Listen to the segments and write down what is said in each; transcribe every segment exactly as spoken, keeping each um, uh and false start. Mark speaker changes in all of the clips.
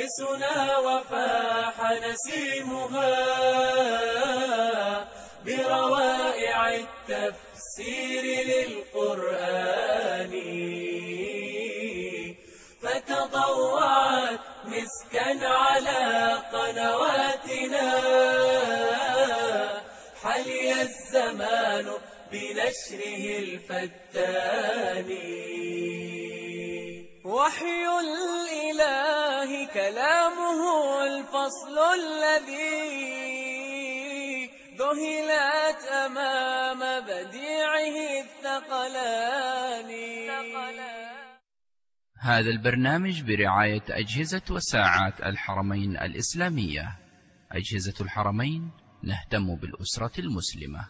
Speaker 1: أنفاسنا وفاح نسيمها بروائع التفسير للقرآن، فتضوعت مسكا على قنواتنا، حلي الزمان بنشره الفتان. وحي الإله كلامه الفصل الذي ذهلت أمام بديعه الثقلان.
Speaker 2: هذا البرنامج برعاية أجهزة وساعات الحرمين الإسلامية. أجهزة الحرمين، نهتم بالأسرة المسلمة.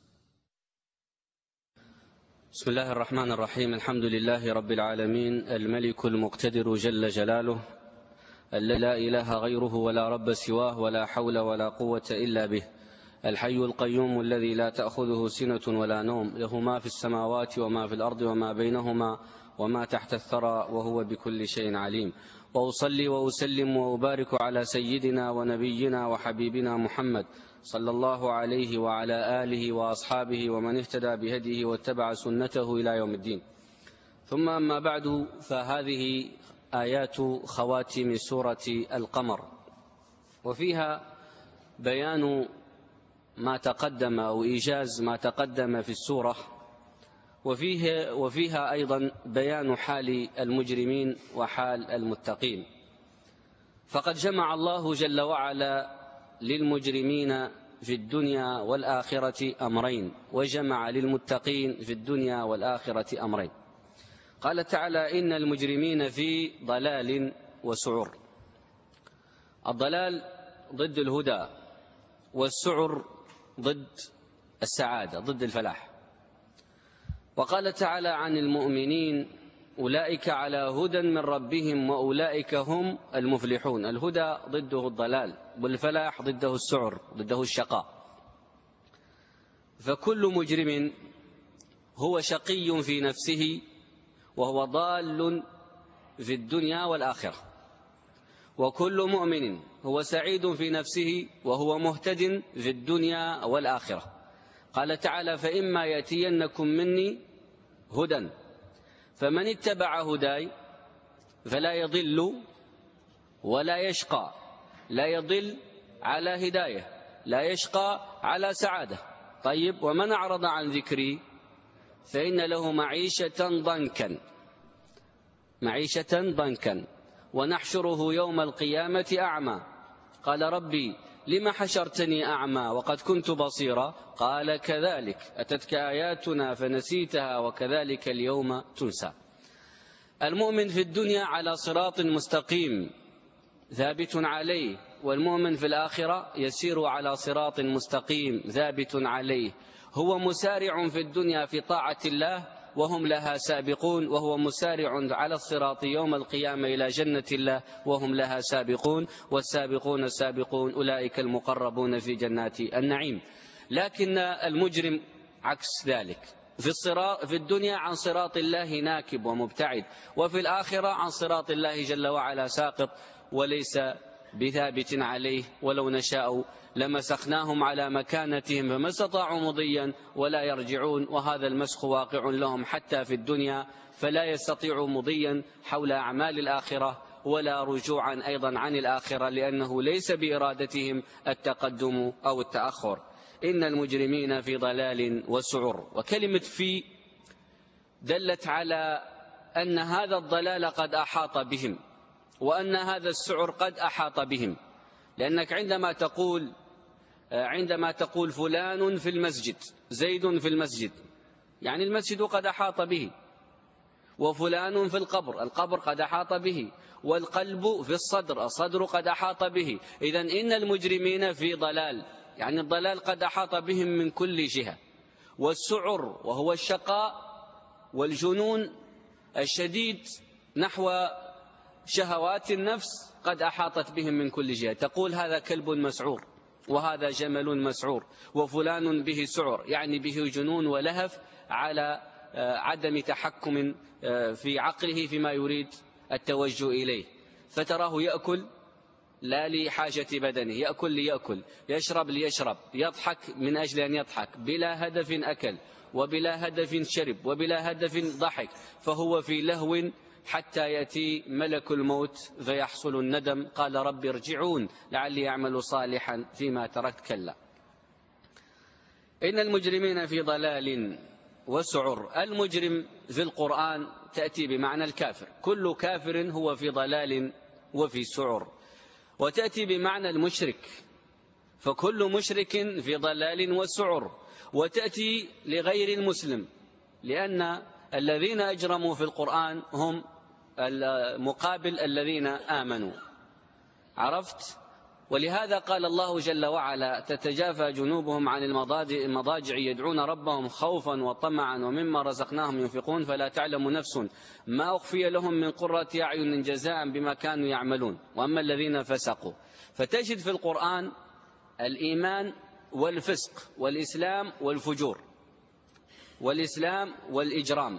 Speaker 3: بسم الله الرحمن الرحيم. الحمد لله رب العالمين، الملك المقتدر جل جلاله، لا إله غيره ولا رب سواه ولا حول ولا قوة إلا به، الحي القيوم الذي لا تأخذه سنة ولا نوم، له ما في السماوات وما في الأرض وما بينهما وما تحت الثرى، وهو بكل شيء عليم. وأصلي وأسلم وأبارك على سيدنا ونبينا وحبيبنا محمد صلى الله عليه وعلى آله وأصحابه ومن اهتدى بهديه واتبع سنته إلى يوم الدين. ثم أما بعد، فهذه آيات خواتم سورة القمر، وفيها بيان ما تقدم أو إيجاز ما تقدم في السورة، وفيه وفيها أيضا بيان حال المجرمين وحال المتقين. فقد جمع الله جل وعلا للمجرمين في الدنيا والآخرة أمرين، وجمع للمتقين في الدنيا والآخرة أمرين. قال تعالى: إن المجرمين في ضلال وسعر. الضلال ضد الهدى، والسعر ضد السعادة، ضد الفلاح. وقال تعالى عن المؤمنين: أولئك على هدى من ربهم وأولئك هم المفلحون. الهدى ضده الضلال، والفلاح ضده السعر، ضده الشقاء. فكل مجرم هو شقي في نفسه وهو ضال في الدنيا والآخرة، وكل مؤمن هو سعيد في نفسه وهو مهتد في الدنيا والآخرة. قال تعالى: فإما يأتينكم مني هدى فمن اتبع هداي فلا يضل ولا يشقى. لا يضل على هداية، لا يشقى على سعادة. طيب، ومن أعرض عن ذكري فإن له معيشة ضنكا معيشة ضنكا ونحشره يوم القيامة أعمى. قال: ربي لم حشرتني أعمى وقد كنت بصيرا؟ قال: كذلك أتتك آياتنا فنسيتها وكذلك اليوم تنسى. المؤمن في الدنيا على صراط مستقيم ثابت عليه، والمؤمن في الآخرة يسير على صراط مستقيم ثابت عليه. هو مسارع في الدنيا في طاعة الله وهم لها سابقون، وهو مسارع على الصراط يوم القيامة إلى جنة الله وهم لها سابقون. والسابقون السابقون أولئك المقربون في جنات النعيم. لكن المجرم عكس ذلك، في الصراط في الدنيا عن صراط الله ناكب ومبتعد، وفي الآخرة عن صراط الله جل وعلا ساقط وليس بثابت عليه. ولو نشاء لمسخناهم على مكانتهم فما استطاعوا مضيا ولا يرجعون، وهذا المسخ واقع لهم حتى في الدنيا، فلا يستطيعوا مضيا حول أعمال الآخرة ولا رجوعا أيضا عن الآخرة، لأنه ليس بإرادتهم التقدم أو التأخر. إن المجرمين في ضلال وسعر. وكلمة في دلت على أن هذا الضلال قد أحاط بهم، وأن هذا السعر قد أحاط بهم. لأنك عندما تقول عندما تقول فلان في المسجد، زيد في المسجد، يعني المسجد قد أحاط به. وفلان في القبر، القبر قد أحاط به. والقلب في الصدر، الصدر قد أحاط به. إذن إن المجرمين في ضلال، يعني الضلال قد أحاط بهم من كل جهة. والسعر وهو الشقاء والجنون الشديد نحو شهوات النفس قد أحاطت بهم من كل جهة. تقول هذا كلب مسعور، وهذا جمل مسعور، وفلان به سعر، يعني به جنون ولهف على عدم تحكم في عقله فيما يريد التوجه إليه. فتراه يأكل لا لحاجة بدنه، يأكل ليأكل، يشرب ليشرب، يضحك من أجل أن يضحك، بلا هدف أكل وبلا هدف شرب وبلا هدف ضحك، فهو في لهو حتى يأتي ملك الموت فيحصل الندم، قال رب ارجعون لعلي أعمل صالحا فيما تركت، كلا. إن المجرمين في ضلال وسعر. المجرم في القرآن تأتي بمعنى الكافر، كل كافر هو في ضلال وفي سعر، وتأتي بمعنى المشرك، فكل مشرك في ضلال وسعر، وتأتي لغير المسلم، لأن الذين أجرموا في القرآن هم المقابل الذين آمنوا. عرفت؟ ولهذا قال الله جل وعلا تتجافى جنوبهم عن المضاجع يدعون ربهم خوفا وطمعا ومما رزقناهم ينفقون فلا تعلم نفس ما أخفي لهم من قرة أعين جزاء بما كانوا يعملون. وأما الذين فسقوا، فتجد في القرآن الإيمان والفسق والإسلام والفجور والإسلام والإجرام.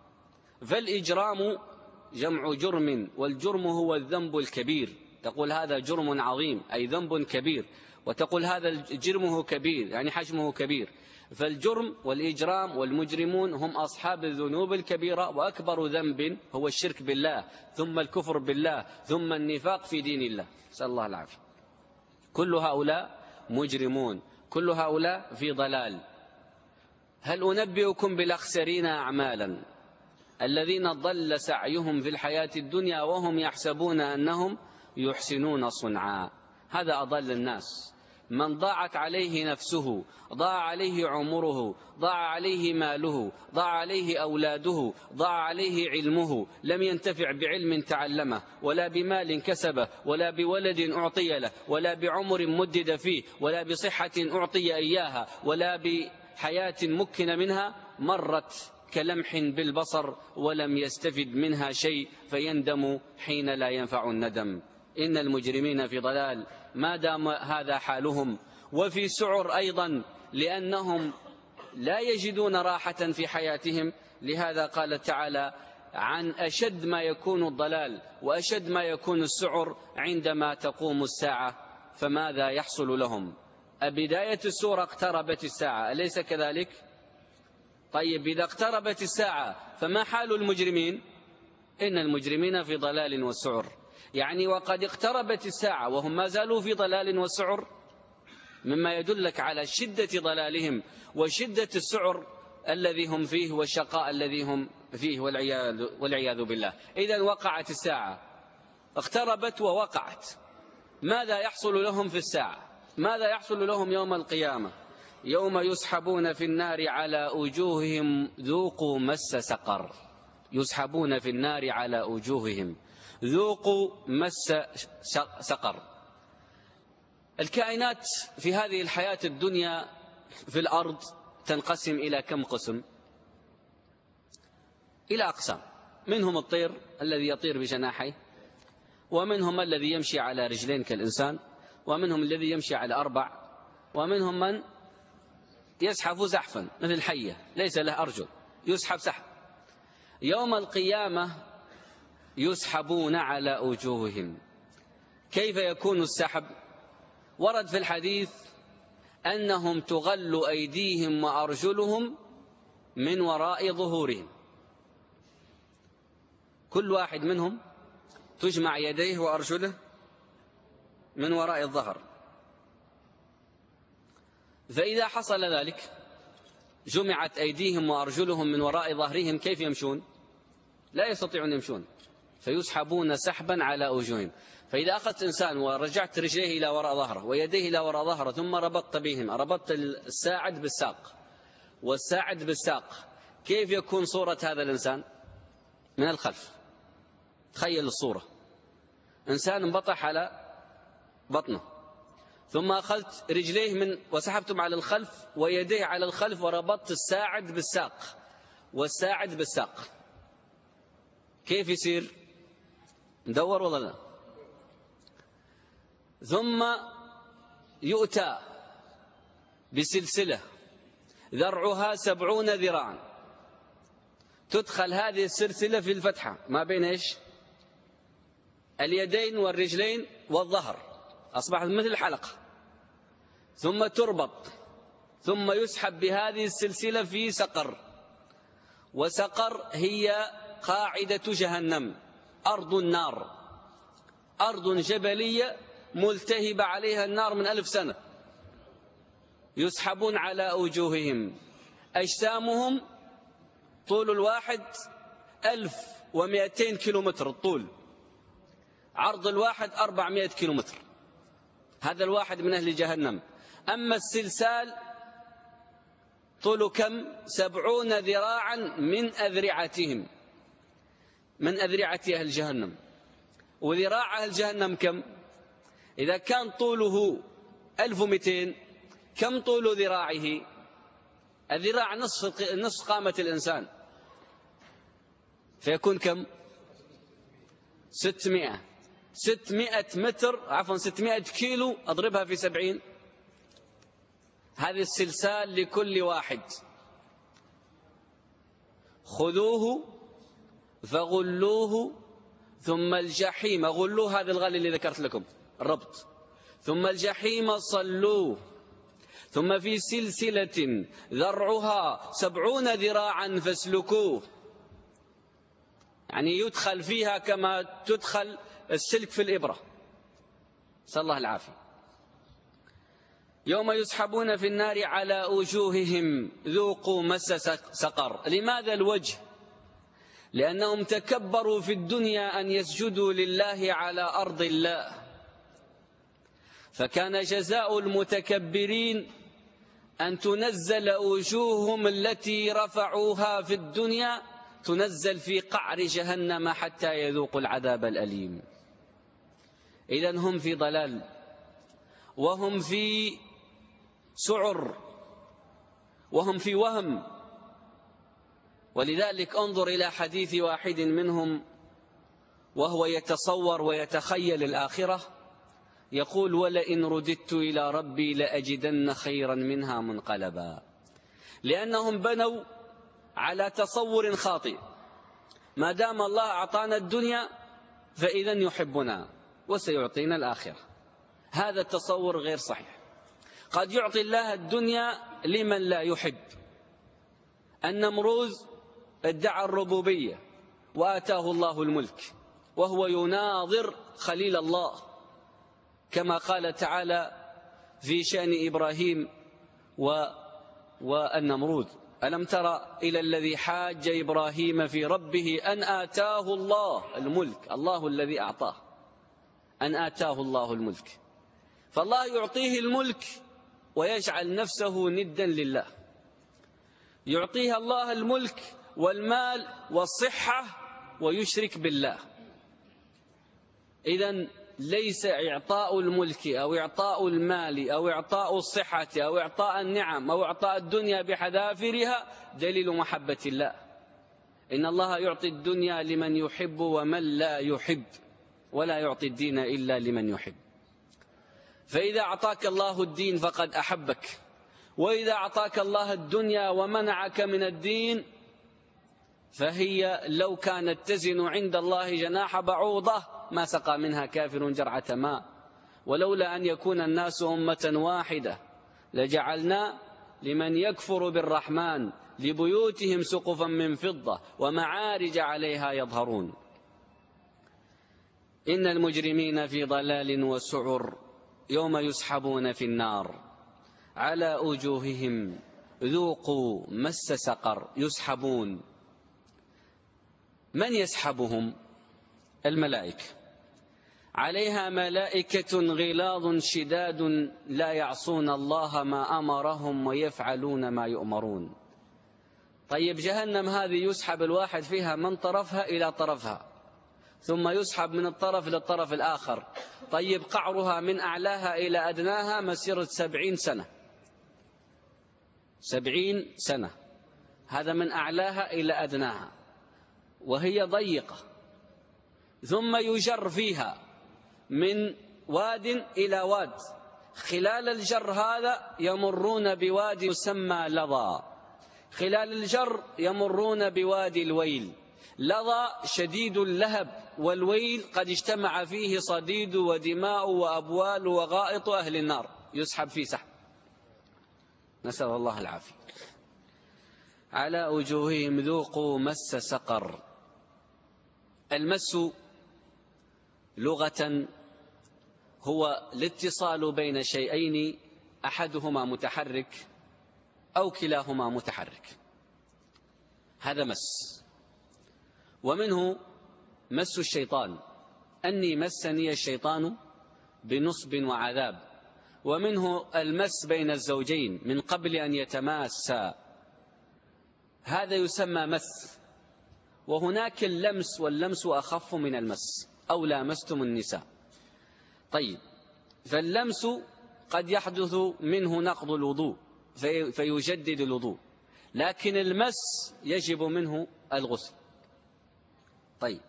Speaker 3: فالإجرام جمع جرم، والجرم هو الذنب الكبير، تقول هذا جرم عظيم أي ذنب كبير، وتقول هذا جرمه كبير يعني حجمه كبير. فالجرم والإجرام والمجرمون هم أصحاب الذنوب الكبيرة، وأكبر ذنب هو الشرك بالله، ثم الكفر بالله، ثم النفاق في دين الله، نسأل الله العافية. كل هؤلاء مجرمون، كل هؤلاء في ضلال. هل أنبئكم بالأخسرين أعمالا الذين ضل سعيهم في الحياة الدنيا وهم يحسبون أنهم يحسنون صنعا. هذا أضل الناس، من ضاعت عليه نفسه، ضاع عليه عمره، ضاع عليه ماله، ضاع عليه أولاده، ضاع عليه علمه، لم ينتفع بعلم تعلمه ولا بمال كسبه ولا بولد أعطي له ولا بعمر مدد فيه ولا بصحة أعطي إياها ولا بحياة مكن منها، مرت كلمح بالبصر ولم يستفد منها شيء، فيندم حين لا ينفع الندم. إن المجرمين في ضلال ما دام هذا حالهم، وفي سعر أيضا لأنهم لا يجدون راحة في حياتهم. لهذا قال تعالى عن أشد ما يكون الضلال وأشد ما يكون السعر عندما تقوم الساعة، فماذا يحصل لهم؟ بداية السورة اقتربت الساعة، أليس كذلك؟ طيب إذا اقتربت الساعة فما حال المجرمين؟ إن المجرمين في ضلال وسعر، يعني وقد اقتربت الساعة وهم ما زالوا في ضلال وسعر، مما يدلك على شدة ضلالهم وشدة السعر الذي هم فيه والشقاء الذي هم فيه والعياذ, والعياذ بالله. إذن وقعت الساعة، اقتربت ووقعت، ماذا يحصل لهم في الساعة؟ ماذا يحصل لهم يوم القيامة؟ يوم يسحبون في النار على وجوههم ذوقوا مس سقر. يسحبون في النار على وجوههم ذوقوا مس سقر. الكائنات في هذه الحياة الدنيا في الأرض تنقسم إلى كم قسم؟ إلى أقسام. منهم الطير الذي يطير بجناحيه، ومنهم الذي يمشي على رجلين كالإنسان، ومنهم الذي يمشي على أربع، ومنهم من يزحف زحفا مثل الحية ليس له أرجل، يسحب سحب. يوم القيامة يسحبون على وجوههم. كيف يكون السحب؟ ورد في الحديث أنهم تغل أيديهم وأرجلهم من وراء ظهورهم، كل واحد منهم تجمع يديه وأرجله من وراء الظهر. فإذا حصل ذلك جمعت أيديهم وأرجلهم من وراء ظهرهم، كيف يمشون؟ لا يستطيعون يمشون، فيسحبون سحبا على وجوههم. فإذا أخذت إنسان ورجعت رجليه إلى وراء ظهره ويديه إلى وراء ظهره ثم ربطت بهم، ربطت الساعد بالساق والساعد بالساق، كيف يكون صورة هذا الإنسان؟ من الخلف. تخيل الصورة، إنسان انبطح على بطنه، ثم أخذت رجليه من وسحبتم على الخلف ويديه على الخلف وربطت الساعد بالساق والساعد بالساق، كيف يصير؟ ندور ولا لا؟ ثم يؤتى بسلسلة ذرعها سبعون ذراعا، تدخل هذه السلسلة في الفتحة ما بين إيش؟ اليدين والرجلين والظهر، أصبحت مثل حلقة، ثم تربط، ثم يسحب بهذه السلسلة في سقر. وسقر هي قاعدة جهنم، أرض النار، أرض جبلية ملتهبة عليها النار من ألف سنة. يسحبون على وجوههم، أجسامهم طول الواحد ألف ومئتين كيلومتر الطول، عرض الواحد أربعمائة كيلومتر، هذا الواحد من أهل جهنم. أما السلسال طوله كم؟ سبعون ذراعا من أذرعتهم، من أذرعة أهل جهنم. وذراع أهل جهنم كم؟ إذا كان طوله ألف ومئتين، كم طول ذراعه؟ الذراع نصف نصف قامة الإنسان، فيكون كم؟ ستمائة ستمائة متر، عفوا ستمائة كيلو، أضربها في سبعين، هذه السلسال لكل واحد. خذوه فغلوه ثم الجحيم، غلوه هذا الغل اللي ذكرت لكم الربط، ثم الجحيم صلوه، ثم في سلسلة ذرعها سبعون ذراعا فاسلكوه، يعني يدخل فيها كما تدخل السلك في الإبرة، نسأل الله العافية. يوم يسحبون في النار على وجوههم ذوقوا مس سقر. لماذا الوجه؟ لأنهم تكبروا في الدنيا أن يسجدوا لله على أرض الله، فكان جزاء المتكبرين أن تنزل وجوههم التي رفعوها في الدنيا، تنزل في قعر جهنم حتى يذوقوا العذاب الأليم. إذن هم في ضلال وهم في سعر وهم في وهم. ولذلك انظر إلى حديث واحد منهم وهو يتصور ويتخيل الآخرة، يقول: ولئن رددت إلى ربي لأجدن خيرا منها منقلبا. لأنهم بنوا على تصور خاطئ، ما دام الله أعطانا الدنيا فإذن يحبنا وسيعطينا الآخرة. هذا التصور غير صحيح. قد يعطي الله الدنيا لمن لا يحب. النمروذ ادعى الربوبية وآتاه الله الملك وهو يناظر خليل الله، كما قال تعالى في شأن إبراهيم و والنمروذ: ألم تر إلى الذي حاج إبراهيم في ربه أن آتاه الله الملك، الله الذي أعطاه، أن آتاه الله الملك. فالله يعطيه الملك ويجعل نفسه ندا لله، يعطيها الله الملك والمال والصحة ويشرك بالله. إذن ليس إعطاء الملك أو إعطاء المال أو إعطاء الصحة أو إعطاء النعم أو إعطاء الدنيا بحذافيرها دليل محبة الله. إن الله يعطي الدنيا لمن يحب ومن لا يحب، ولا يعطي الدين إلا لمن يحب. فإذا أعطاك الله الدين فقد أحبك، وإذا أعطاك الله الدنيا ومنعك من الدين فهي لو كانت تزن عند الله جناح بعوضة ما سقى منها كافر جرعة ماء. ولولا أن يكون الناس أمة واحدة لجعلنا لمن يكفر بالرحمن لبيوتهم سقفا من فضة ومعارج عليها يظهرون. إن المجرمين في ضلال وسعر يوم يسحبون في النار على وجوههم ذوقوا مس سقر. يسحبون، من يسحبهم؟ الملائكة، عليها ملائكة غلاظ شداد لا يعصون الله ما أمرهم ويفعلون ما يؤمرون. طيب جهنم هذه يسحب الواحد فيها من طرفها إلى طرفها، ثم يسحب من الطرف للطرف الآخر. طيب قعرها من أعلاها إلى أدناها مسيرة سبعين سنة، سبعين سنة، هذا من أعلاها إلى أدناها، وهي ضيقة. ثم يجر فيها من واد إلى واد، خلال الجر هذا يمرون بوادي يسمى لظى، خلال الجر يمرون بوادي الويل، لظى شديد اللهب والويل قد اجتمع فيه صديد ودماء وأبوال وغائط أهل النار، يسحب فيه سحب، نسأل الله العافية. على وجوههم ذوقوا مس سقر. المس لغة هو الاتصال بين شيئين أحدهما متحرك أو كلاهما متحرك، هذا مس. ومنه مس الشيطان، أني مسني الشيطان بنصب وعذاب. ومنه المس بين الزوجين من قبل أن يتماسا، هذا يسمى مس. وهناك اللمس، واللمس أخف من المس، أو لامستم النساء. طيب، فاللمس قد يحدث منه نقض الوضوء في فيجدد الوضوء، لكن المس يجب منه الغسل. طيب،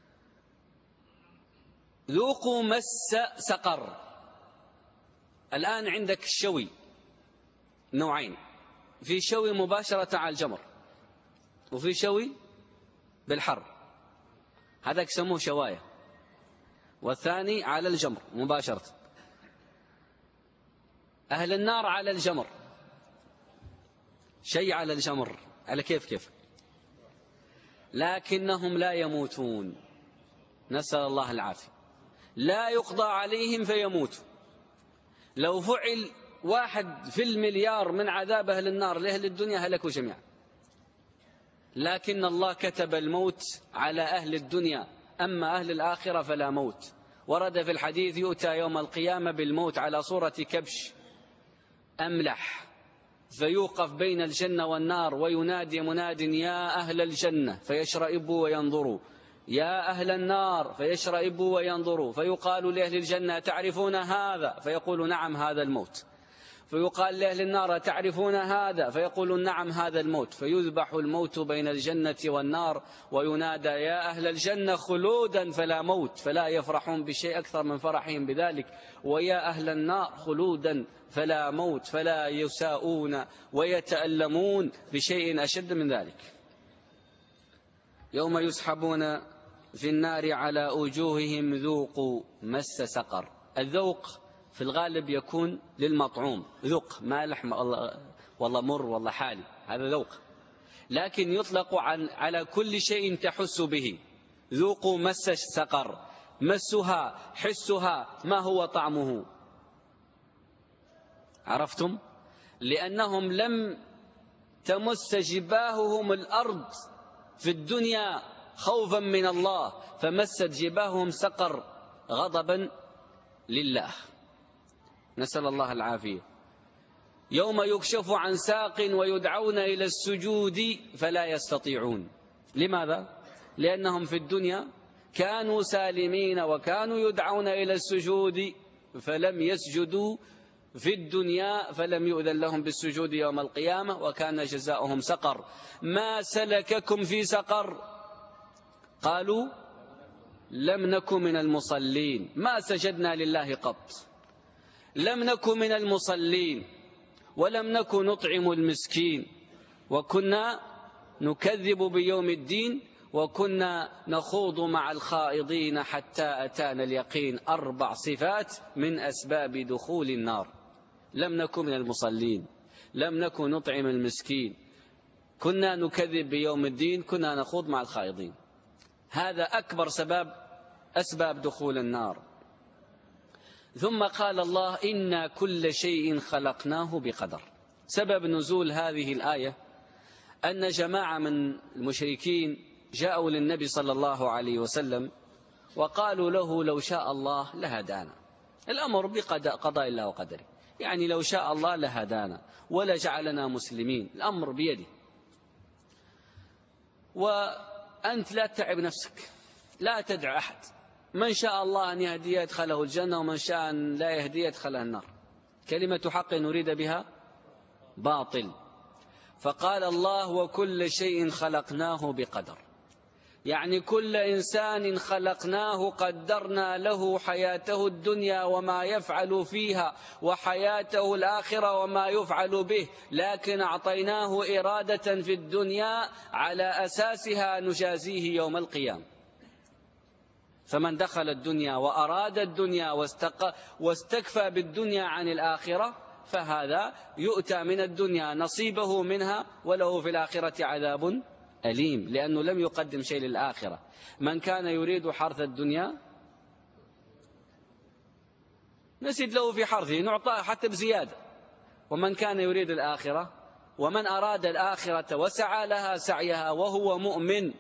Speaker 3: ذوقوا مس سقر. الآن عندك الشوي نوعين، في شوي مباشرة على الجمر، وفي شوي بالحر، هذا يسموه شواية، والثاني على الجمر مباشرة. أهل النار على الجمر، شيء على الجمر على كيف كيف، لكنهم لا يموتون، نسأل الله العافية. لا يقضى عليهم فيموتوا. لو فعل واحد في المليار من عذاب أهل النار لأهل الدنيا هلكوا جميعا، لكن الله كتب الموت على أهل الدنيا، أما أهل الآخرة فلا موت. ورد في الحديث يؤتى يوم القيامة بالموت على صورة كبش أملح، فيوقف بين الجنة والنار وينادي مناد يا أهل الجنة فيشرئبوا وينظروا، يا أهل النار فيشرئبوا وينظروا، فيقال لأهل الجنة تعرفون هذا؟ فيقول نعم هذا الموت. فيقال لأهل النار تعرفون هذا؟ فيقول نعم هذا الموت. فيذبح الموت بين الجنة والنار وينادى يا أهل الجنة خلودا فلا موت، فلا يفرحون بشيء أكثر من فرحهم بذلك، ويا أهل النار خلودا فلا موت، فلا يساءون ويتألمون بشيء أشد من ذلك. يوم يسحبون في النار على وجوههم ذوقوا مس سقر. الذوق في الغالب يكون للمطعوم، ذوق مالح والله مر والله حالي، هذا ذوق. لكن يطلق عن على كل شيء تحس به. ذوقوا مس سقر، مسها حسها، ما هو طعمه؟ عرفتم؟ لأنهم لم تمس جباههم الأرض في الدنيا خوفا من الله، فمست جباههم سقر غضبا لله، نسأل الله العافية. يوم يكشف عن ساق ويدعون إلى السجود فلا يستطيعون. لماذا؟ لأنهم في الدنيا كانوا سالمين وكانوا يدعون إلى السجود فلم يسجدوا في الدنيا، فلم يؤذن لهم بالسجود يوم القيامة، وكان جزاؤهم سقر. ما سلككم في سقر؟ قالوا لم نكن من المصلين، ما سجدنا لله قط، لم نكن من المصلين، ولم نكن نطعم المسكين، وكنا نكذب بيوم الدين، وكنا نخوض مع الخائضين حتى أتانا اليقين. أربع صفات من أسباب دخول النار: لم نكن من المصلين، لم نكن نطعم المسكين، كنا نكذب بيوم الدين، كنا نخوض مع الخائضين. هذا أكبر سبب أسباب دخول النار. ثم قال الله إنا كل شيء خلقناه بقدر. سبب نزول هذه الآية أن جماعة من المشركين جاءوا للنبي صلى الله عليه وسلم وقالوا له لو شاء الله لهدانا. الأمر بقضاء الله وقدره، يعني لو شاء الله لهدانا ولا جعلنا مسلمين، الأمر بيده، وأنت لا تتعب نفسك، لا تدع أحد، من شاء الله أن يهدي يدخله الجنة، ومن شاء أن لا يهدي يدخله النار. كلمة حق نريد بها باطل. فقال الله وكل شيء خلقناه بقدر، يعني كل إنسان خلقناه قدرنا له حياته الدنيا وما يفعل فيها وحياته الآخرة وما يفعل به، لكن أعطيناه إرادة في الدنيا على أساسها نجازيه يوم القيامة. فمن دخل الدنيا وأراد الدنيا واستكفى بالدنيا عن الآخرة فهذا يؤتى من الدنيا نصيبه منها ولو في الآخرة عذاب أليم، لأنه لم يقدم شيء للآخرة. من كان يريد حرث الدنيا نزد له في حرثه، نعطاه حتى بزيادة. ومن كان يريد الآخرة ومن أراد الآخرة وسعى لها سعيها وهو مؤمن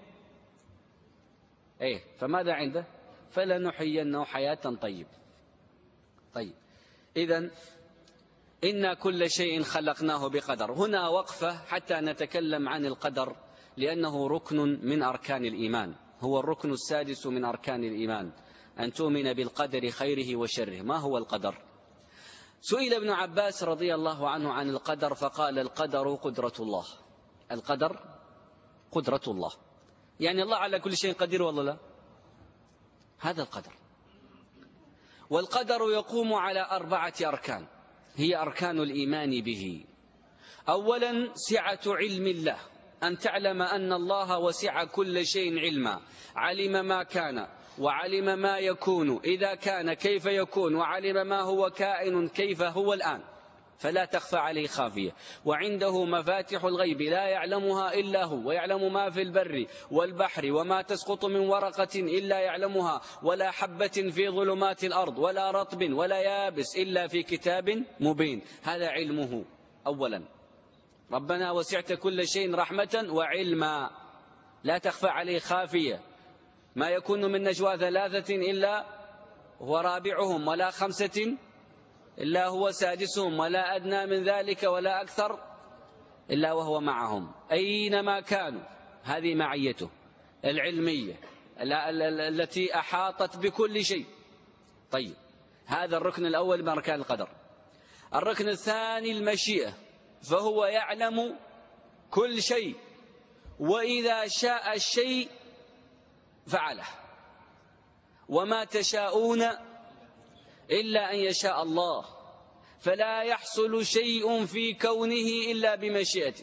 Speaker 3: إيه فماذا عنده؟ فلنحيينه حياة طيبة. طيب إذن إن كل شيء خلقناه بقدر. هنا وقفة حتى نتكلم عن القدر، لأنه ركن من أركان الإيمان، هو الركن السادس من أركان الإيمان، أن تؤمن بالقدر خيره وشره. ما هو القدر؟ سئل ابن عباس رضي الله عنه عن القدر فقال: القدر قدرة الله. القدر قدرة الله، يعني الله على كل شيء قدير والله لا؟ هذا القدر. والقدر يقوم على أربعة أركان هي أركان الإيمان به. أولا سعة علم الله، أن تعلم أن الله وسع كل شيء علما، علم ما كان وعلم ما يكون إذا كان كيف يكون، وعلم ما هو كائن كيف هو الآن، فلا تخفى عليه خافية. وعنده مفاتح الغيب لا يعلمها إلا هو، ويعلم ما في البر والبحر وما تسقط من ورقة إلا يعلمها، ولا حبة في ظلمات الأرض ولا رطب ولا يابس إلا في كتاب مبين. هذا علمه أولا. ربنا وسعت كل شيء رحمة وعلما، لا تخفى عليه خافية. ما يكون من نجوى ثلاثة إلا هو رابعهم، ولا خمسة إلا هو سادسهم، ولا أدنى من ذلك ولا أكثر إلا وهو معهم أينما كانوا. هذه معيته العلمية التي أحاطت بكل شيء. طيب هذا الركن الأول من أركان القدر. الركن الثاني المشيئة، فهو يعلم كل شيء، وإذا شاء الشيء فعله، وما تشاءون إلا أن يشاء الله، فلا يحصل شيء في كونه إلا بمشيئته.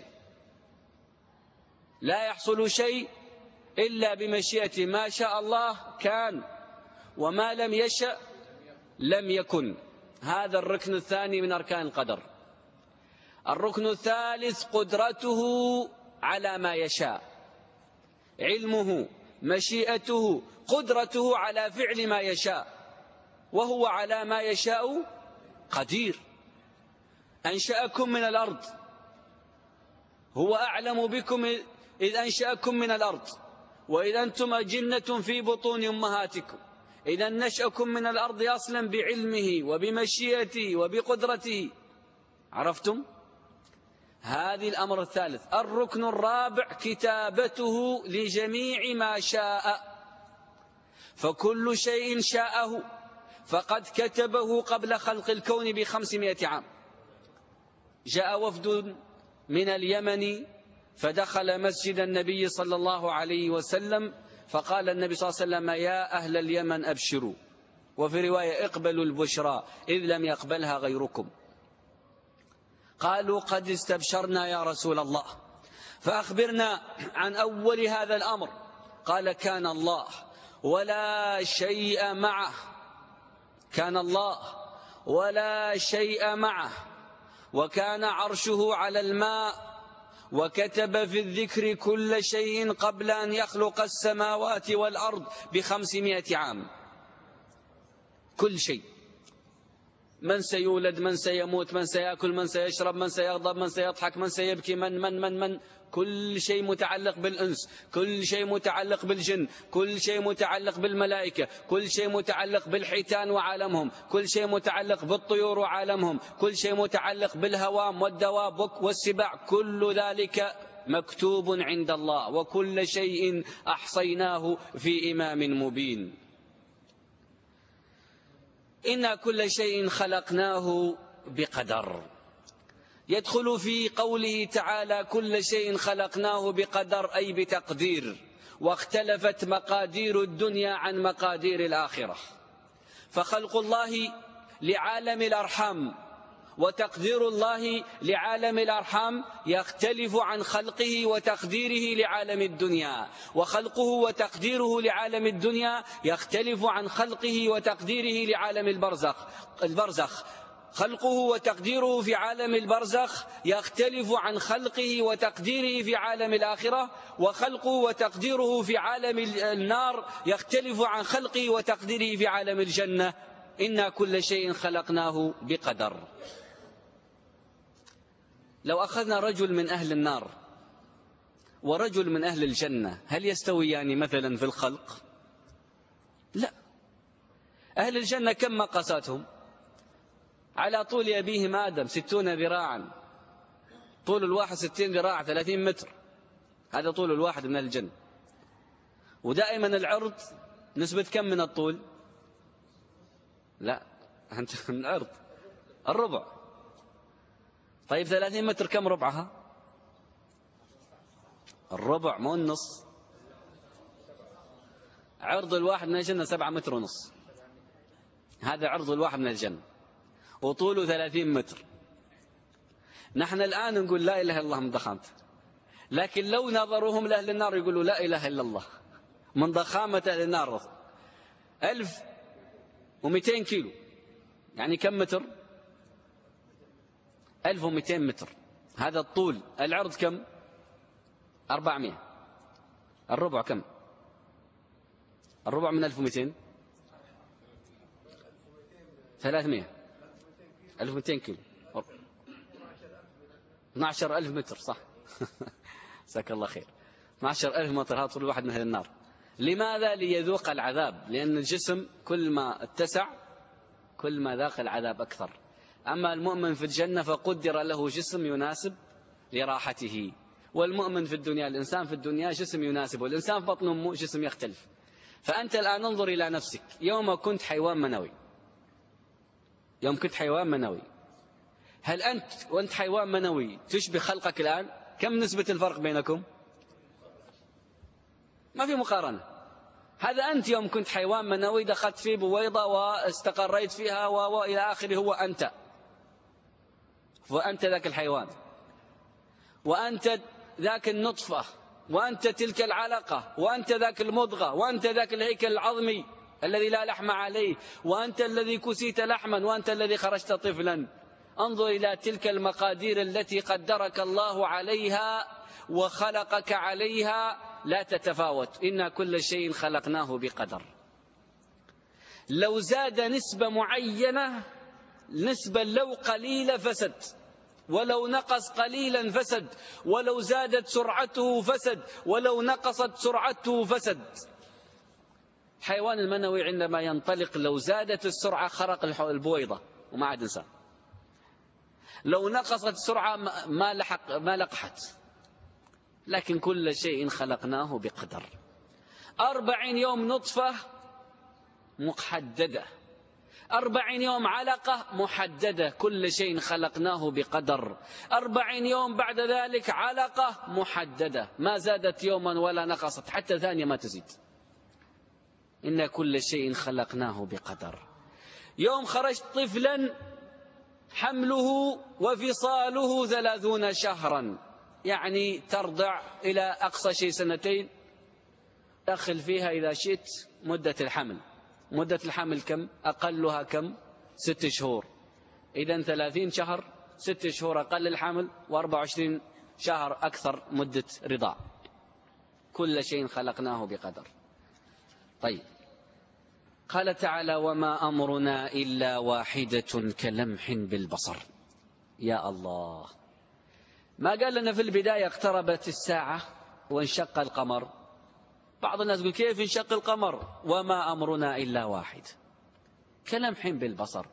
Speaker 3: لا يحصل شيء إلا بمشيئته، ما شاء الله كان وما لم يشأ لم يكن. هذا الركن الثاني من أركان القدر. الركن الثالث قدرته على ما يشاء، علمه مشيئته قدرته على فعل ما يشاء، وهو على ما يشاء قدير. أنشأكم من الأرض، هو أعلم بكم إذ أنشأكم من الأرض، وإذا أنتم أجنة في بطون أمهاتكم، إذا نشأكم من الأرض أصلا بعلمه وبمشيئته وبقدرته. عرفتم؟ هذه الأمر الثالث. الركن الرابع كتابته لجميع ما شاء، فكل شيء شاءه فقد كتبه قبل خلق الكون بخمسمائة عام. جاء وفد من اليمن فدخل مسجد النبي صلى الله عليه وسلم، فقال النبي صلى الله عليه وسلم: يا أهل اليمن أبشروا، وفي رواية: اقبلوا البشرى إذ لم يقبلها غيركم. قالوا: قد استبشرنا يا رسول الله، فأخبرنا عن أول هذا الأمر. قال: كان الله ولا شيء معه، كان الله ولا شيء معه، وكان عرشه على الماء، وكتب في الذكر كل شيء قبل أن يخلق السماوات والأرض بخمسمائة عام. كل شيء، من سيولد، من سيموت، من سيأكل، من سيشرب، من سيغضب، من سيضحك، من سيبكي، من من من من كل شيء متعلق بالإنس، كل شيء متعلق بالجن، كل شيء متعلق بالملائكة، كل شيء متعلق بالحيتان وعالمهم، كل شيء متعلق بالطيور وعالمهم، كل شيء متعلق بالهوام والدواب والسباع، كل ذلك مكتوب عند الله، وكل شيء أحصيناه في إمام مبين. إن كل شيء خلقناه بقدر. يدخل في قوله تعالى كل شيء خلقناه بقدر أي بتقدير، واختلفت مقادير الدنيا عن مقادير الآخرة. فخلق الله لعالم الأرحام وتقدير الله لعالم الأرحام يختلف عن خلقه وتقديره لعالم الدنيا، وخلقه وتقديره لعالم الدنيا يختلف عن خلقه وتقديره لعالم البرزخ. البرزخ خلقه وتقديره في عالم البرزخ يختلف عن خلقه وتقديره في عالم الآخرة، وخلقه وتقديره في عالم النار يختلف عن خلقه وتقديره في عالم الجنة. إنا كل شيء خلقناه بقدر. لو أخذنا رجل من أهل النار ورجل من أهل الجنة هل يستويان مثلا في الخلق؟ لا. أهل الجنة كم مقاساتهم؟ على طول أبيهم آدم ستون ذراعا، طول الواحد ستين ذراع ثلاثين متر، هذا طول الواحد من الجنة. ودائما العرض نسبة كم من الطول؟ لا أنت من العرض الربع. طيب ثلاثين متر كم ربعها؟ الربع مو النص. عرض الواحد من الجنة سبعة متر ونص، هذا عرض الواحد من الجنة، وطوله ثلاثين متر. نحن الآن نقول لا إله إلا الله من ضخامته، لكن لو نظرهم لأهل النار يقولوا لا إله إلا الله من ضخامة أهل النار. ألف ومئتين كيلو يعني كم متر؟ ألف ومئتين متر، هذا الطول. العرض كم؟ أربعمائة. الربع كم؟ الربع من ألف ومئتين ثلاثمائة. ألف ومئتين كيلو اثنا عشر ألف متر، صح. جزاك الله خير. اثنا عشر ألف متر هذا طول واحد من أهل النار. لماذا؟ ليذوق العذاب، لأن الجسم كل ما اتسع كل ما ذاق العذاب أكثر. أما المؤمن في الجنة فقدر له جسم يناسب لراحته، والمؤمن في الدنيا، الإنسان في الدنيا جسم يناسب، والإنسان في بطن أمه جسم يختلف. فأنت الآن انظر إلى نفسك، يوم كنت حيوان منوي، يوم كنت حيوان منوي، هل أنت وأنت حيوان منوي تشبه خلقك الآن؟ كم نسبة الفرق بينكم؟ ما في مقارنة. هذا أنت يوم كنت حيوان منوي دخلت في بويضة واستقريت فيها وإلى آخره، هو أنت، وأنت ذاك الحيوان، وأنت ذاك النطفة، وأنت تلك العلقة، وأنت ذاك المضغة، وأنت ذاك الهيكل العظمي الذي لا لحم عليه، وأنت الذي كسيت لحما، وأنت الذي خرجت طفلا. انظر إلى تلك المقادير التي قدرك الله عليها وخلقك عليها، لا تتفاوت. إنا كل شيء خلقناه بقدر. لو زاد نسبة معينة، نسبة لو قليلة فسد، ولو نقص قليلا فسد، ولو زادت سرعته فسد، ولو نقصت سرعته فسد. حيوان المنوي عندما ينطلق لو زادت السرعة خرق البويضة وما عاد إنسان، لو نقصت السرعة ما لحق ما لقحت. لكن كل شيء خلقناه بقدر. أربعين يوم نطفة محددة، أربعين يوم علقة محددة، كل شيء خلقناه بقدر. أربعين يوم بعد ذلك علقة محددة، ما زادت يوما ولا نقصت، حتى ثانية ما تزيد. إن كل شيء خلقناه بقدر. يوم خرجت طفلا حمله وفصاله ثلاثون شهرا، يعني ترضع إلى أقصى شيء سنتين، دخل فيها إذا شئت مدة الحمل. مدة الحمل كم؟ أقلها كم؟ ست شهور. إذن ثلاثين شهر، ست شهور أقل الحمل، وأربع وعشرين شهر أكثر مدة رضاع. كل شيء خلقناه بقدر. طيب، قال تعالى: وما أمرنا إلا واحدة كلمح بالبصر. يا الله، ما قال لنا في البداية اقتربت الساعة وانشق القمر؟ بعض الناس يقول كيف انشق القمر؟ وما أمرنا إلا واحد كلمح بالبصر.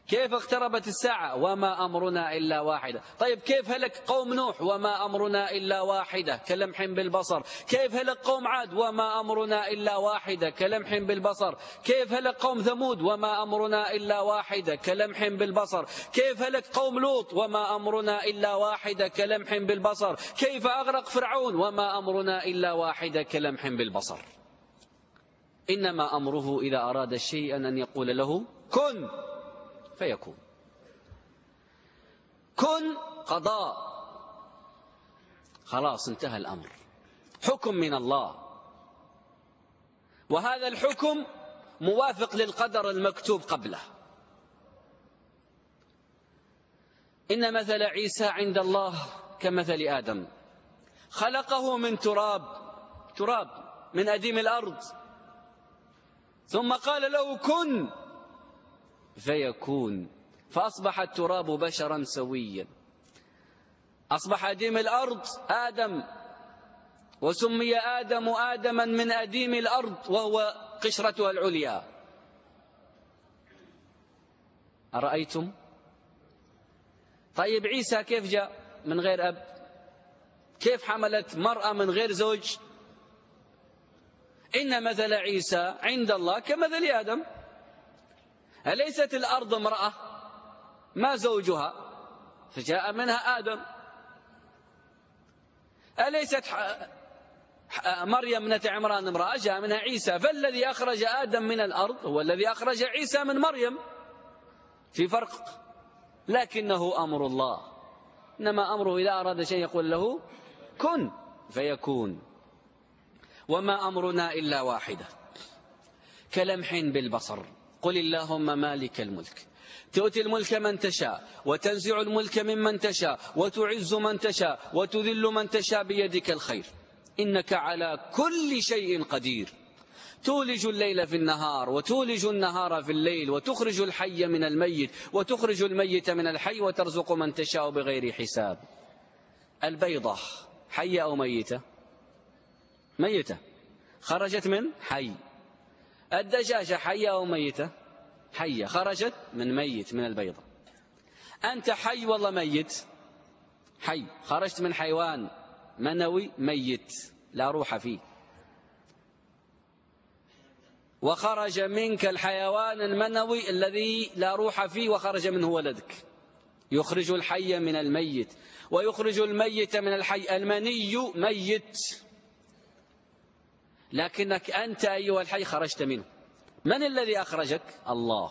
Speaker 3: كيف اقتربت الساعة وما أمرنا إلا واحدة. طيب كيف هلك قوم نوح وما أمرنا إلا واحدة كلمح بالبصر. كيف هلك قوم عاد وما أمرنا إلا واحدة كلمح بالبصر. كيف هلك قوم ثمود وما أمرنا إلا واحدة كلمح بالبصر. كيف هلك قوم لوط وما أمرنا إلا واحدة كلمح بالبصر. كيف أغرق فرعون وما أمرنا إلا واحدة كلمح بالبصر. إنما أمره إذا أراد شيئا أن يقول له كن فيكون. كن قضاء، خلاص انتهى الأمر، حكم من الله، وهذا الحكم موافق للقدر المكتوب قبله. إن مثل عيسى عند الله كمثل آدم، خلقه من تراب، تراب من أديم الأرض، ثم قال له كن فيكون، فأصبح التراب بشرا سويا، أصبح أديم الأرض آدم، وسمي آدم آدما من أديم الأرض وهو قشرتها العليا. أرأيتم؟ طيب عيسى كيف جاء من غير أب؟ كيف حملت مرأة من غير زوج؟ إن مثل عيسى عند الله كمثل آدم. أليست الأرض امرأة ما زوجها فجاء منها آدم؟ أليست مريم ابنة عمران امرأة جاء منها عيسى؟ فالذي أخرج آدم من الأرض هو الذي أخرج عيسى من مريم، في فرق، لكنه أمر الله. إنما أمره إذا أراد شيء يقول له كن فيكون. وما أمرنا إلا واحدة كلمح بالبصر. قل اللهم مالك الملك تؤتي الملك من تشاء وتنزع الملك ممن تشاء وتعز من تشاء وتذل من تشاء بيدك الخير إنك على كل شيء قدير. تولج الليل في النهار وتولج النهار في الليل وتخرج الحي من الميت وتخرج الميت من الحي وترزق من تشاء بغير حساب. البيضة حية أو ميتة؟ ميتة، خرجت من حي. الدجاجة حية أو ميتة؟ حية، خرجت من ميت، من البيضة. أنت حي والله ميت؟ حي، خرجت من حيوان منوي ميت لا روح فيه، وخرج منك الحيوان المنوي الذي لا روح فيه وخرج منه ولدك. يخرج الحي من الميت ويخرج الميت من الحي. المني ميت، لكنك أنت أيها الحي خرجت منه. من الذي أخرجك؟ الله.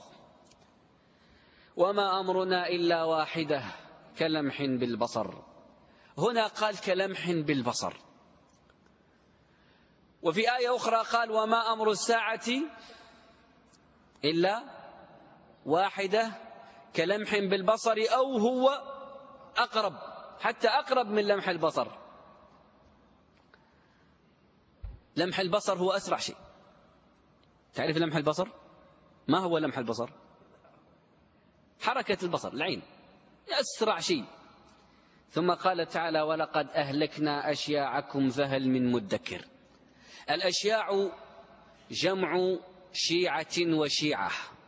Speaker 3: وما أمرنا إلا واحدة كلمح بالبصر. هنا قال كلمح بالبصر، وفي آية أخرى قال وما أمر الساعة إلا واحدة كلمح بالبصر أو هو أقرب، حتى أقرب من لمح البصر. لمح البصر هو أسرع شيء. تعرف لمح البصر؟ ما هو لمح البصر؟ حركة البصر، العين، أسرع شيء. ثم قال تعالى ولقد أهلكنا أشياعكم فهل من مدكر. الأشياع جمع شيعة وشيعة،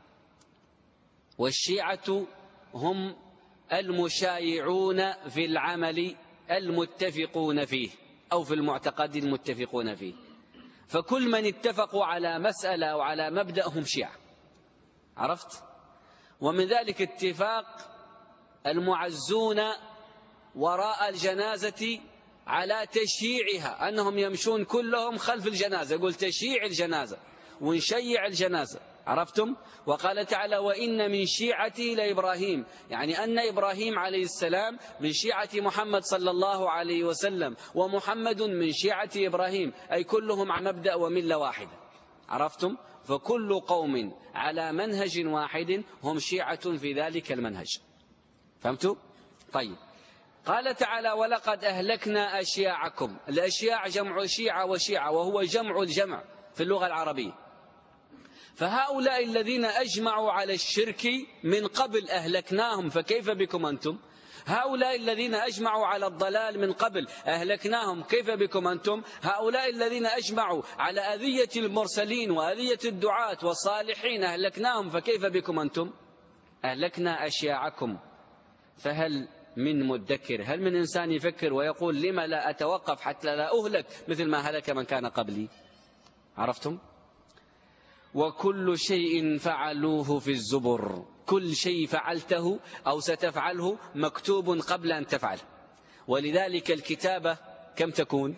Speaker 3: والشيعة هم المشايعون في العمل المتفقون فيه أو في المعتقد المتفقون فيه. فكل من اتفقوا على مسألة أو على مبدأ هم شيعة، عرفت؟ ومن ذلك اتفاق المعزون وراء الجنازة على تشييعها، أنهم يمشون كلهم خلف الجنازة، يقول تشييع الجنازة ونشيع الجنازة، عرفتم؟ وقال تعالى وإن من شيعتي لإبراهيم، يعني أن إبراهيم عليه السلام من شيعة محمد صلى الله عليه وسلم، ومحمد من شيعة إبراهيم، أي كلهم عن مبدأ وملة واحدة، عرفتم؟ فكل قوم على منهج واحد هم شيعة في ذلك المنهج. فهمتوا؟ طيب، قال تعالى ولقد أهلكنا أشياعكم. الأشياع جمع شيعة وشيعة، وهو جمع الجمع في اللغة العربية. فهؤلاء الذين أجمعوا على الشرك من قبل أهلكناهم، فكيف بكم أنتم؟ هؤلاء الذين أجمعوا على الضلال من قبل أهلكناهم، كيف بكم أنتم؟ هؤلاء الذين أجمعوا على أذية المرسلين وأذية الدعاة والصالحين أهلكناهم، فكيف بكم أنتم؟ أهلكنا أشياعكم فهل من مدكر؟ هل من إنسان يفكر ويقول لما لا أتوقف حتى لا أهلك مثل ما هلك من كان قبلي؟ عرفتم؟ وكل شيء فعلوه في الزبر، كل شيء فعلته أو ستفعله مكتوب قبل أن تفعله. ولذلك الكتابة كم تكون؟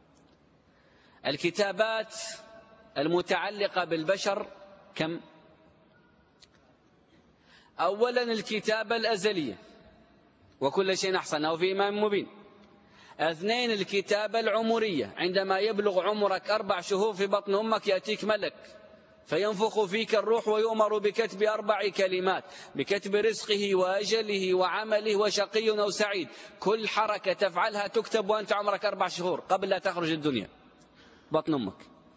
Speaker 3: الكتابات المتعلقة بالبشر كم؟ أولا الكتابة الأزلية وكل شيء أحصناه في إمام مبين. اثنين الكتابة العمرية، عندما يبلغ عمرك أربع شهور في بطن أمك يأتيك ملك فينفخ فيك الروح ويؤمر بكتب أربع كلمات، بكتب رزقه وأجله وعمله وشقي أو سعيد. كل حركة تفعلها تكتب وأنت عمرك أربع شهور قبل لا تخرج الدنيا بطن أمك.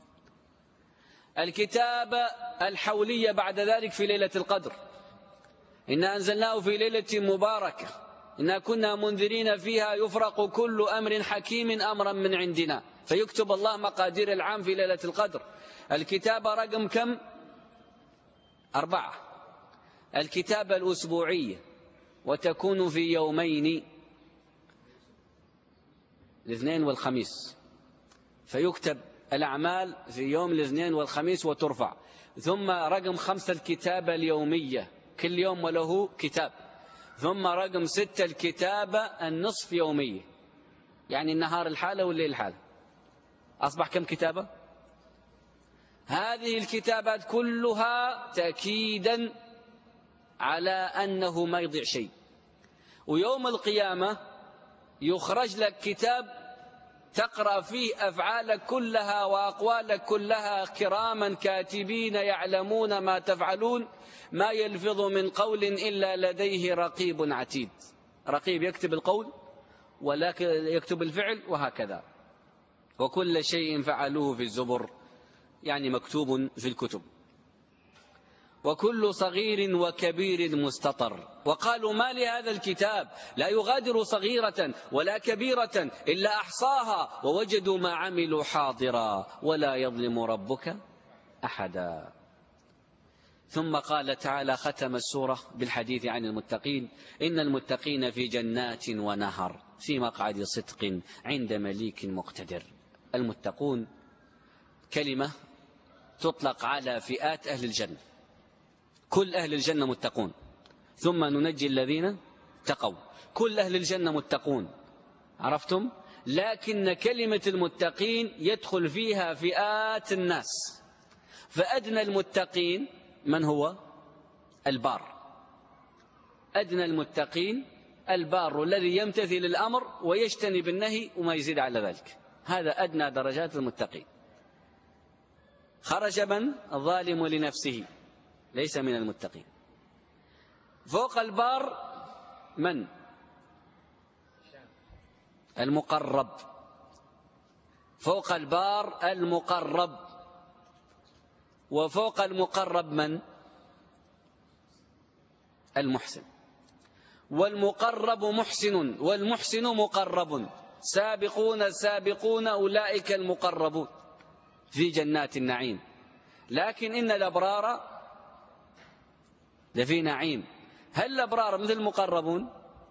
Speaker 3: الكتابة الحولية بعد ذلك في ليلة القدر، إنا أنزلناه في ليلة مباركة إنا كنا منذرين فيها يفرق كل أمر حكيم أمرا من عندنا، فيكتب الله مقادير العام في ليلة القدر. الكتابة رقم كم؟ أربعة. الكتابة الأسبوعية وتكون في يومين، الاثنين والخميس، فيكتب الأعمال في يوم الاثنين والخميس وترفع. ثم رقم خمسة الكتابة اليومية، كل يوم وله كتاب. ثم رقم ستة الكتابة النصف يومية، يعني النهار الحالة والليل الحالة. أصبح كم كتابة؟ هذه الكتابات كلها تأكيدا على أنه ما يضيع شيء. ويوم القيامة يخرج لك كتاب تقرأ فيه أفعالك كلها وأقوالك كلها كراما كاتبين يعلمون ما تفعلون، ما يلفظ من قول إلا لديه رقيب عتيد. رقيب يكتب القول ولا يكتب الفعل وهكذا. وكل شيء فعلوه في الزبر، يعني مكتوب في الكتب. وكل صغير وكبير مستطر. وقالوا ما لهذا الكتاب لا يغادر صغيرة ولا كبيرة إلا أحصاها ووجدوا ما عملوا حاضرا ولا يظلم ربك أحدا. ثم قال تعالى ختم السورة بالحديث عن المتقين: إن المتقين في جنات ونهر في مقعد صدق عند مليك مقتدر. المتقون كلمة تطلق على فئات أهل الجنة، كل أهل الجنة متقون، ثم ننجي الذين تقوا. كل أهل الجنة متقون، عرفتم؟ لكن كلمة المتقين يدخل فيها فئات الناس. فأدنى المتقين من هو؟ البار. أدنى المتقين البار الذي يمتثل الأمر ويجتنب النهي وما يزيد على ذلك، هذا أدنى درجات المتقين. خرج من؟ الظالم لنفسه، ليس من المتقين. فوق البار من؟ المقرب. فوق البار المقرب. وفوق المقرب من؟ المحسن. والمقرب محسن والمحسن مقرب. سابقون السابقون أولئك المقربون في جنات النعيم. لكن إن الأبرار لفي نعيم. هل الأبرار مثل المقربون؟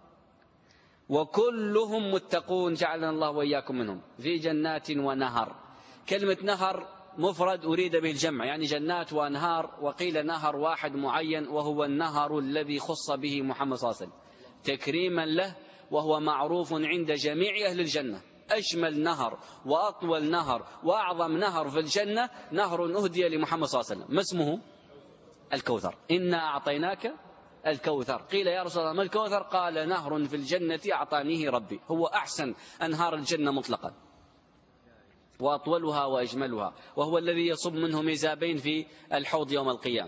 Speaker 3: وكلهم متقون، جعلنا الله وإياكم منهم. في جنات ونهر. كلمة نهر مفرد أريد به الجمع، يعني جنات وأنهار، وقيل نهر واحد معين وهو النهر الذي خص به محمد صلى الله عليه وسلم تكريما له، وهو معروف عند جميع أهل الجنة. أشمل نهر وأطول نهر وأعظم نهر في الجنة نهر أهدي لمحمد صلى الله عليه وسلم، ما اسمه؟ الكوثر. إنا أعطيناك الكوثر. قيل يا رسول الله ما الكوثر؟ قال نهر في الجنة أعطانيه ربي. هو أحسن أنهار الجنة مطلقا وأطولها وأجملها، وهو الذي يصب منه ميزابين في الحوض يوم القيامة.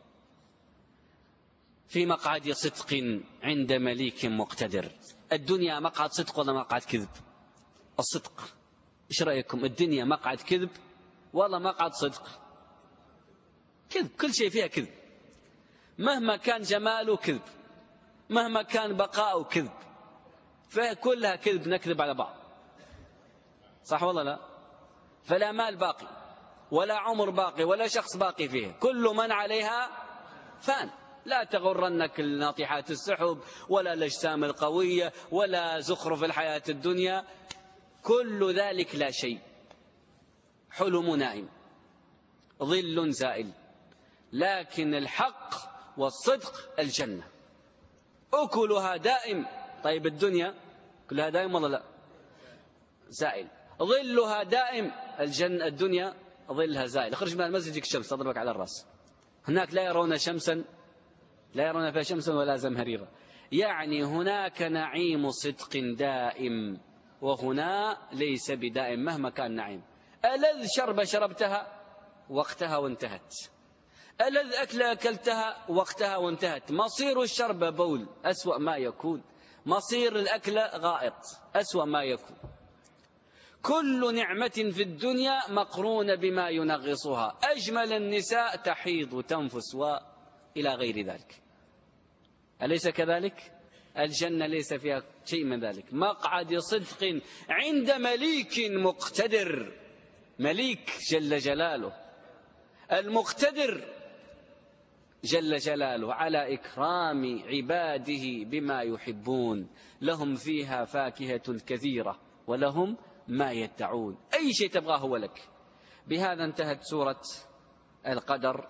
Speaker 3: في مقعد صدق عند مليك مقتدر. الدنيا مقعد صدق ولا مقعد كذب؟ الصدق. إيش رأيكم؟ الدنيا مقعد كذب ولا مقعد صدق؟ كذب، كل شيء فيها كذب. مهما كان جماله كذب، مهما كان بقاؤه كذب، فكلها كذب، نكذب على بعض. صح ولا لا؟ فلا مال باقي ولا عمر باقي ولا شخص باقي فيه، كل من عليها فان. لا تغرنك الناطحات السحب ولا الأجسام القوية ولا زخرف الحياة الدنيا، كل ذلك لا شيء، حلم نائم، ظل زائل. لكن الحق والصدق الجنة أكلها دائم. طيب الدنيا كلها دائم والله لا؟ زائل. ظلها دائم، الجنة الدنيا ظلها زائل. اخرج من المسجد يجيك الشمس تضربك على الرأس. هناك لا يرون شمسا، لا يرون فيها شمسا ولا زمهريرا. يعني هناك نعيم صدق دائم، وهنا ليس بدائم مهما كان نعيم. ألذ شربة شربتها وقتها وانتهت، ألذ أكلة أكلتها وقتها وانتهت. مصير الشربة بول أسوأ ما يكون، مصير الأكلة غائط أسوأ ما يكون. كل نعمة في الدنيا مقرونة بما ينغصها. أجمل النساء تحيض وتنفس وإلى غير ذلك، أليس كذلك؟ الجنة ليس فيها شيء من ذلك. مقعد صدق عند مليك مقتدر، مليك جل جلاله، المقتدر جل جلاله على إكرام عباده بما يحبون. لهم فيها فاكهة كثيرة ولهم ما يدعون، أي شيء تبغاه هو لك. بهذا انتهت سورة القدر.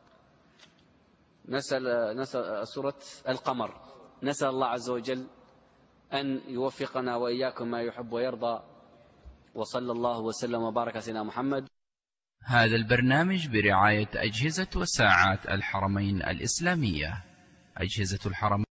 Speaker 3: نسأل, نسأل سورة القمر. نسأل الله عز وجل أن يوفقنا وإياكم ما يحب ويرضى، وصلى الله وسلم وبارك على سيدنا محمد.
Speaker 2: هذا البرنامج برعاية أجهزة وساعات الحرمين الإسلامية. أجهزة الحرمين